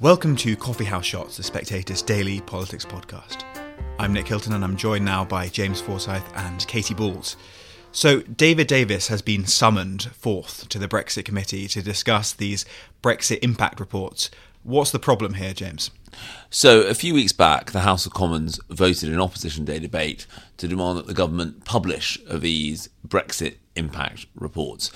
Welcome to Coffee House Shots, the Spectator's daily politics podcast. I'm Nick Hilton and I'm joined now by James Forsyth and Katy Balls. So David Davis has been summoned forth to the Brexit Committee to discuss these Brexit impact reports. What's the problem here, James? So a few weeks back, the House of Commons voted in Opposition Day debate to demand that the government publish these Brexit impact reports.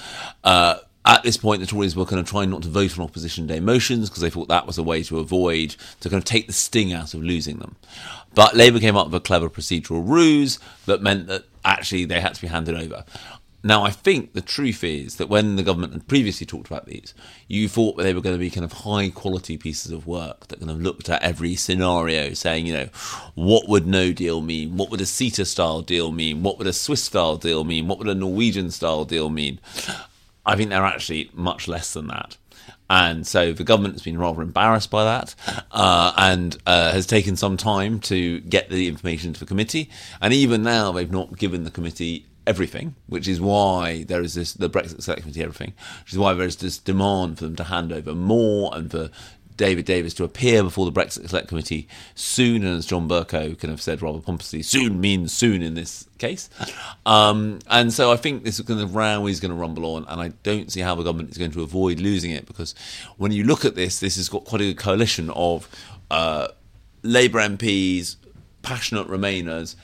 At this point, the Tories were kind of trying not to vote on Opposition Day motions because they thought that was a way to avoid, to kind of take the sting out of losing them. But Labour came up with a clever procedural ruse that meant that actually they had to be handed over. Now, I think the truth is that when the government had previously talked about these, you thought that they were going to be kind of high-quality pieces of work that kind of looked at every scenario, saying, what would no deal mean? What would a CETA-style deal mean? What would a Swiss-style deal mean? What would a Norwegian-style deal mean? I think they're actually much less than that. And so the government has been rather embarrassed by that and has taken some time to get the information to the committee. And even now, they've not given the committee everything, which is why there is the Brexit Select Committee everything, which is why there is this demand for them to hand over more and for David Davis to appear before the Brexit Select Committee soon, and as John Bercow kind of said rather pompously, soon means soon in this case. And so I think this kind of row is going to rumble on, and I don't see how the government is going to avoid losing it, because when you look at this has got quite a good coalition of Labour MPs, passionate Remainers,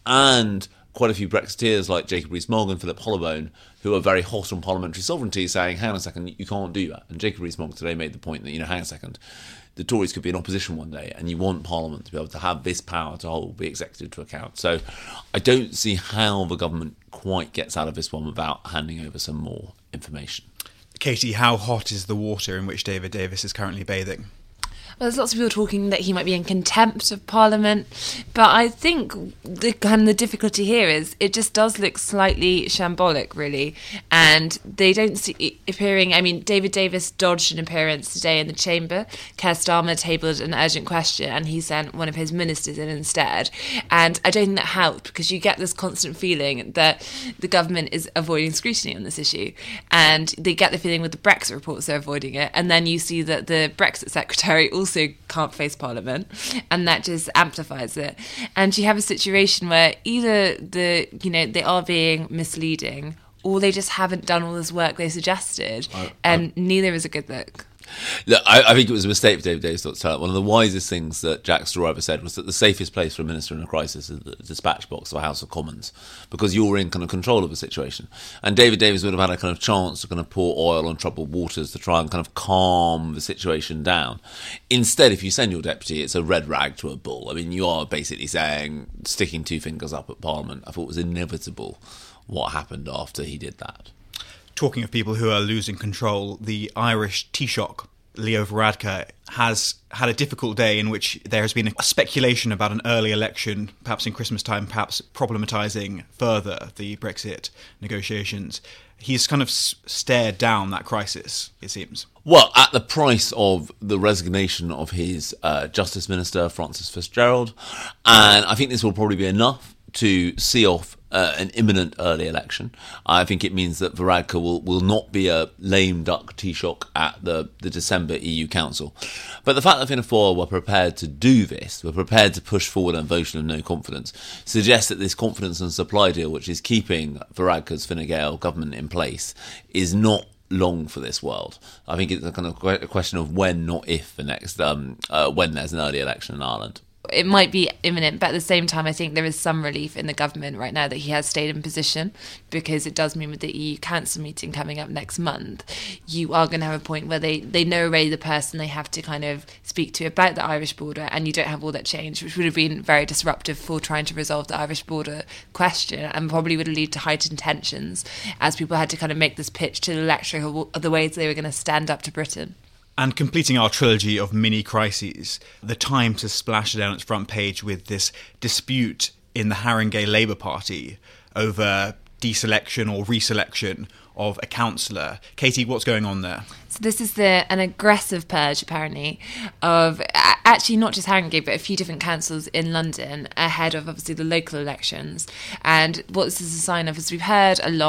and quite a few Brexiteers like Jacob Rees-Mogg and Philip Hollobone, who are very hot on parliamentary sovereignty, saying, hang on a second, you can't do that. And Jacob Rees-Mogg today made the point that, hang on a second, the Tories could be in opposition one day, and you want Parliament to be able to have this power to hold the executive to account. So I don't see how the government quite gets out of this one without handing over some more information. Katy, how hot is the water in which David Davis is currently bathing? Well, there's lots of people talking that he might be in contempt of Parliament, but I think the difficulty here is it just does look slightly shambolic, really, and they don't see appearing. I mean, David Davis dodged an appearance today in the Chamber. Keir Starmer tabled an urgent question, and he sent one of his ministers in instead, and I don't think that helped, because you get this constant feeling that the government is avoiding scrutiny on this issue, and they get the feeling with the Brexit reports they're avoiding it, and then you see that the Brexit Secretary also can't face Parliament, and that just amplifies it. And you have a situation where either they are being misleading, or they just haven't done all this work they suggested, and neither is a good look. Look, I think it was a mistake for David Davis not to tell it. One of the wisest things that Jack Straw ever said was that the safest place for a minister in a crisis is the dispatch box of a House of Commons, because you're in kind of control of the situation. And David Davis would have had a kind of chance to kind of pour oil on troubled waters to try and kind of calm the situation down. Instead, if you send your deputy, it's a red rag to a bull. I mean, you are basically saying, sticking two fingers up at Parliament. I thought it was inevitable what happened after he did that. Talking of people who are losing control, the Irish Taoiseach, Leo Varadkar, has had a difficult day in which there has been a speculation about an early election, perhaps in Christmas time, perhaps problematising further the Brexit negotiations. He's kind of stared down that crisis, it seems. Well, at the price of the resignation of his Justice Minister, Francis Fitzgerald, and I think this will probably be enough to see off an imminent early election. I think it means that Varadkar will not be a lame duck Taoiseach at the December EU Council. But the fact that Fianna Fáil were prepared to do this, were prepared to push forward a motion of no confidence, suggests that this confidence and supply deal, which is keeping Varadkar's Fine Gael government in place, is not long for this world. I think it's a kind of a question of when, not if, the next when there's an early election in Ireland. It might be imminent, but at the same time, I think there is some relief in the government right now that he has stayed in position, because it does mean with the EU Council meeting coming up next month, you are going to have a point where they know already the person they have to kind of speak to about the Irish border, and you don't have all that change, which would have been very disruptive for trying to resolve the Irish border question, and probably would lead to heightened tensions as people had to kind of make this pitch to the electorate of the ways they were going to stand up to Britain. And completing our trilogy of mini-crises, The Times has splashed down its front page with this dispute in the Haringey Labour Party over deselection or reselection of a councillor. Katy, what's going on there? So this is an aggressive purge, apparently, of actually not just Haringey, but a few different councils in London ahead of, obviously, the local elections. And what this is a sign of is we've heard a lot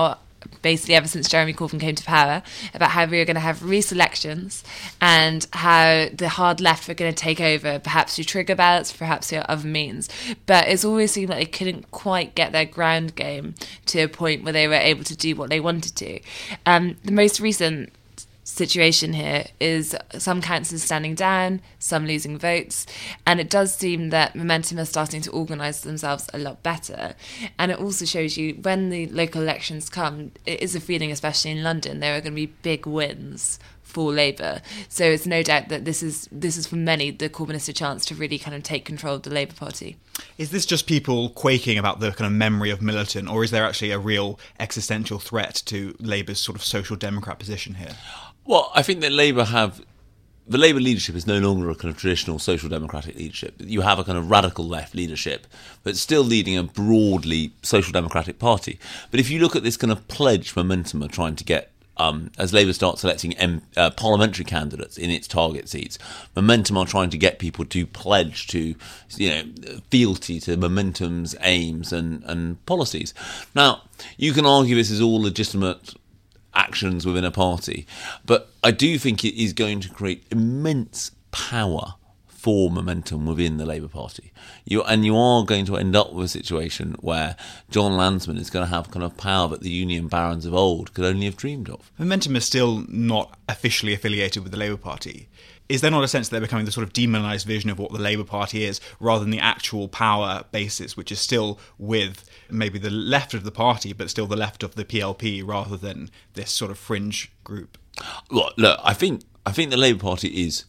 basically ever since Jeremy Corbyn came to power, about how we were going to have re-elections and how the hard left were going to take over, perhaps through trigger ballots, perhaps through other means. But it's always seemed like they couldn't quite get their ground game to a point where they were able to do what they wanted to. The most recent situation here is some councillors standing down, some losing votes, and it does seem that Momentum are starting to organise themselves a lot better. And it also shows you when the local elections come, it is a feeling, especially in London, there are going to be big wins for Labour. So it's no doubt that this is for many the Corbynist chance to really kind of take control of the Labour Party. Is this just people quaking about the kind of memory of Millerton, or is there actually a real existential threat to Labour's sort of social democrat position here? Well, I think that the Labour leadership is no longer a kind of traditional social democratic leadership. You have a kind of radical left leadership, but still leading a broadly social democratic party. But if you look at this kind of pledge Momentum are trying to get, as Labour starts selecting parliamentary candidates in its target seats, Momentum are trying to get people to pledge to, fealty to Momentum's aims and policies. Now, you can argue this is all legitimate actions within a party, but I do think it is going to create immense power for Momentum within the Labour Party. You are going to end up with a situation where John Landsman is going to have kind of power that the Union Barons of old could only have dreamed of. Momentum is still not officially affiliated with the Labour Party. Is there not a sense that they're becoming the sort of demonised vision of what the Labour Party is, rather than the actual power basis, which is still with maybe the left of the party, but still the left of the PLP, rather than this sort of fringe group? Look, I think the Labour Party is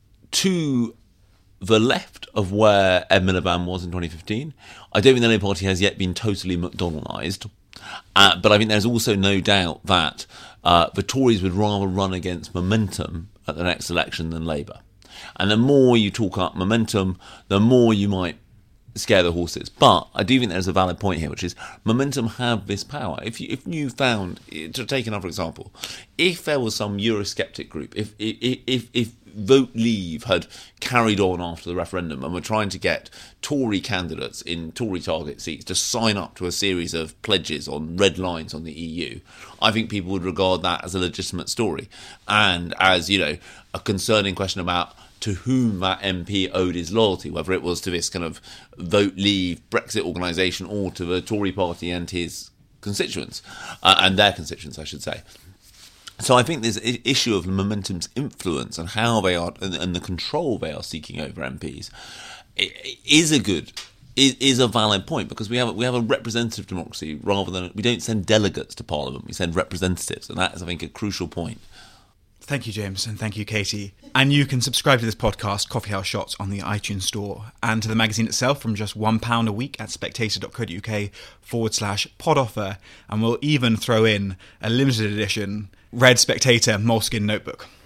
to the left of where Ed Miliband was in 2015. I don't think the Labour Party has yet been totally McDonaldised. But I think there's also no doubt that the Tories would rather run against Momentum at the next election than Labour. And the more you talk up Momentum, the more you might scare the horses. But I do think there's a valid point here, which is Momentum have this power. If you found, to take another example, if there was some Eurosceptic group, if Vote Leave had carried on after the referendum and were trying to get Tory candidates in Tory target seats to sign up to a series of pledges on red lines on the EU, I think people would regard that as a legitimate story and as, a concerning question about to whom that MP owed his loyalty, whether it was to this kind of Vote Leave Brexit organisation or to the Tory party and his constituents, and their constituents, I should say. So I think this issue of Momentum's influence and how they are, and the control they are seeking over MPs, is a valid point, because we have a representative democracy rather than, we don't send delegates to Parliament, we send representatives, and that is, I think, a crucial point. Thank you, James, and thank you, Katie. And you can subscribe to this podcast, Coffee House Shots, on the iTunes Store, and to the magazine itself from just £1 a week at spectator.co.uk/pod offer, and we'll even throw in a limited edition Red Spectator moleskin notebook.